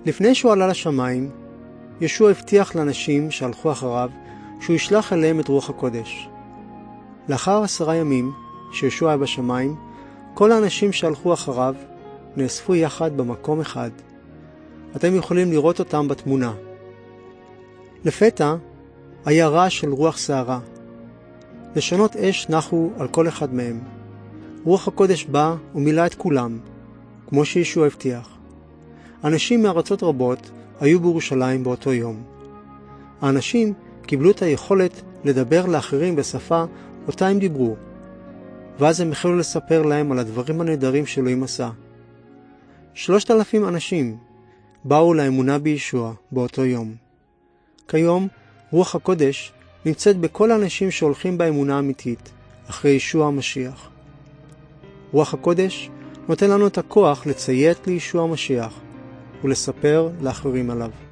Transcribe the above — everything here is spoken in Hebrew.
לפני שהוא עלה לשמיים, ישוע הבטיח לאנשים שהלכו אחריו שהוא ישלח אליהם את רוח הקודש. לאחר 10 ימים שישוע היה בשמיים, כל האנשים שהלכו אחריו נאספו יחד במקום אחד. אתם יכולים לראות אותם בתמונה. לפתע היה רעש של רוח שערה. לשונות אש נחו על כל אחד מהם. רוח הקודש בא ומילא את כולם, כמו שישוע הבטיח. אנשים מארצות רבות היו בירושלים באותו יום. האנשים קיבלו את היכולת לדבר לאחרים בשפה אותה הם דיברו, ואז הם החלו לספר להם על הדברים הנהדרים שאלוהים עשה. 3,000 אנשים באו לאמונה בישוע באותו יום. כיום רוח הקודש נמצאת בכל האנשים שהולכים באמונה אמיתית אחרי ישוע המשיח. רוח הקודש נותן לנו את הכוח לציית לישוע המשיח ולספר לאחרים עליו.